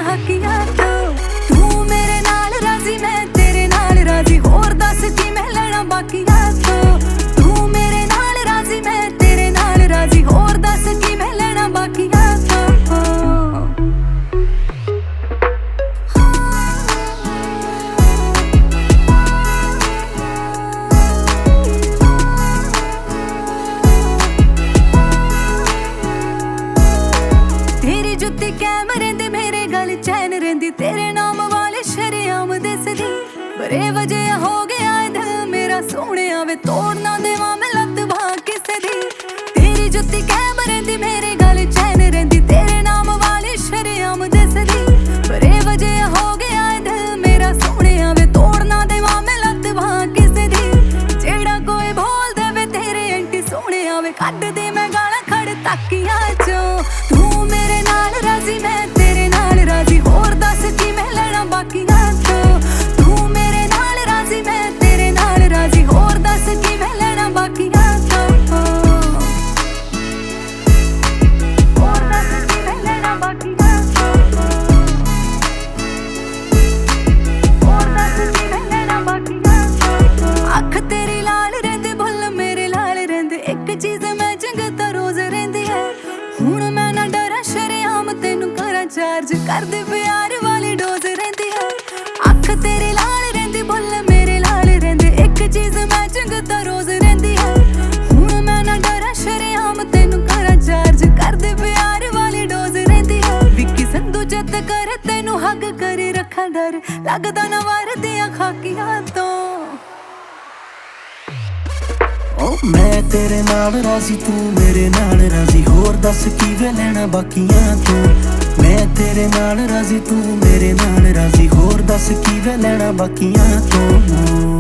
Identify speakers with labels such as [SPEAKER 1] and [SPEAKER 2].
[SPEAKER 1] ਖਾਕੀਆਂ ਤੋਂ। ਤੂੰ ਮੇਰੇ ਨਾਲ ਰਾਜ਼ੀ ਮੈਂ ਤੇਰੇ ਨਾਲ ਰਾਜ਼ੀ, ਹੋਰ ਦੱਸ ਕੀ ਮੈਂ ਲੈਣਾ ਬਾਕੀਆਂ ਤੋਂ। ਤੂੰ ਮੇਰੇ ਨਾਲ ਰਾਜ਼ੀ ਮੈਂ ਤੇਰੇ ਨਾਲ ਰਾਜ਼ੀ, ਹੋਰ ਦੱਸ ਕੀ ਮੈਂ ਲੈਣਾ ਬਾਕੀਆਂ ਤੋਂ। ਤੇਰੀ ਜੁੱਤੀ ਕੈਮ ਰਹਿੰਦੀ ਮੇਰੇ ਗਲ ਚੈਨ ਰਹਿੰਦੀ, ਤੇਰੇ ਨਾਮ ਵਾਲੇ ਸ਼ਰੇਆਮ ਦਿਸਦੀ। ਬਰੇ ਵਜੇ ਹੋ ਗਿਆ ਦਿਲ ਮੇਰਾ ਸੋਹਣਿਆ ਵੇ, ਤੋੜ ਨਾ ਦੇਵਾਂ ਮੈਂ ਲੱਤ ਬਾਂਹ ਕਿਸੇ ਦੀ। ਤੇਰੀ ਜੁੱਤੀ ਕੈਮ ਰਹਿੰਦੀ ਮੇਰੇ ਗਲ ਚੈਨ ਰਹਿੰਦੀ, ਤੇਰੇ ਨਾਮ ਵਾਲੇ ਸ਼ਰੇਆਮ ਦਿਸਦੀ। ਬਰੇ ਵਜੇ ਹੋ ਗਿਆ ਦਿਲ ਮੇਰਾ ਸੋਹਣਿਆ ਵੇ, ਤੋੜ ਨਾ ਦੇਵਾਂ ਮੈਂ ਲੱਤ ਬਾਂਹ ਕਿਸੇ ਦੀ। ਜਿਹੜਾ ਕੋਈ ਬੋਲ ਦੇਵੇ ਤੇਰੇ ਐਂਟੀ ਸੋਹਣਿਆ ਵੇ, ਕੱਢ ਦੇ ਮੈਂ ਗਾਲਾਂ ਖੜ ਤਾਕੀਆਂ ਚੋਂ। ਤੂੰ ਮੇਰੇ ਨਾਲ ਰਾਜ਼ੀ ਮੈਂ ਤੇਰੇ ਨਾਲ ਰਾਜ਼ੀ, ਹੋਰ ਦੱਸ ਕੀ ਮੈਂ ਲੈਣਾ ਬਾਕੀਆਂ ਤੋਂ। ਤੂੰ ਮੇਰੇ ਨਾਲ ਰਾਜ਼ੀ ਮੈਂ ਤੇਰੇ ਨਾਲ ਰਾਜ਼ੀ, ਹੋਰ ਦੱਸ ਕੀ ਮੈਂ ਲੈਣਾ ਬਾਕੀਆਂ ਤੋਂ। ਹੋਰ ਦੱਸ ਕੀ ਮੈਂ ਲੈਣਾ ਬਾਕੀਆਂ ਤੋਂ। ਹੋਰ ਦੱਸ ਕੀ ਮੈਂ ਲੈਣਾ ਬਾਕੀਆਂ ਤੋਂ। ਅੱਖ ਤੇਰੀ ਲਾਲ ਰਹਿੰਦੀ, ਬੁੱਲ ਮੇਰੇ ਲਾਲ ਰਹਿੰਦੇ, ਇੱਕ ਚੀਜ਼ ਮੈਂ ਚੰਗ ਤਾਂ ਰੋਜ਼ ਰਹਿੰਦੀ ਹੈ। ਹੁਣ ਮੈਂ ਨਾ ਡਰਾਂ ਸ਼ਰੇਆਮ ਤੈਨੂੰ ਕਰਾਂ ਚਾਰਜ, ਕਰਦੇ ਪਿਆਰ ਵਾਲੀ ਡੋਜ਼ ਰਹਿੰਦੀ ਹੈ। ਅੱਖ ਤੇਰੀ ਲਾਲ ਰਹਿੰਦੀ, ਬੁੱਲ ਮੇਰੇ ਲਾਲ ਰਹਿੰਦੇ, ਇੱਕ ਚੀਜ਼ ਮੈਂ ਚੰਗ ਤਾਂ ਰੋਜ਼ ਰਹਿੰਦੀ ਹੈ। ਹੁਣ ਮੈਂ ਨਾ ਡਰਾਂ ਸ਼ਰੇਆਮ ਤੈਨੂੰ ਕਰਾਂ ਚਾਰਜ, ਕਰਦੇ ਪਿਆਰ ਵਾਲੀ ਡੋਜ਼ ਰਹਿੰਦੀ ਹੈ। ਵਿੱਕੀ ਸੰਧੂ ਜੱਤ ਕਰ ਤੈਨੂੰ ਹੱਗ ਕਰੇ ਰੱਖਾਂ ਡਰ, ਲੱਗਦਾ ਨਾ ਵਰਦੀਆਂ ਖਾਕੀਆਂ ਤੋਂ।
[SPEAKER 2] ਮੈਂ ਤੇਰੇ ਨਾਲ ਰਾਜ਼ੀ ਤੂੰ ਮੇਰੇ ਨਾਲ ਰਾਜ਼ੀ, ਹੋਰ ਦੱਸ ਕੀ ਵੇ ਲੈਣਾ ਬਾਕੀਆਂ ਤੋਂ। ਮੈਂ ਤੇਰੇ ਨਾਲ ਰਾਜ਼ੀ ਤੂੰ ਮੇਰੇ ਨਾਲ ਰਾਜ਼ੀ, ਹੋਰ ਦੱਸ ਕੀ ਵੇ ਲੈਣਾ ਬਾਕੀਆਂ ਤੋਂ।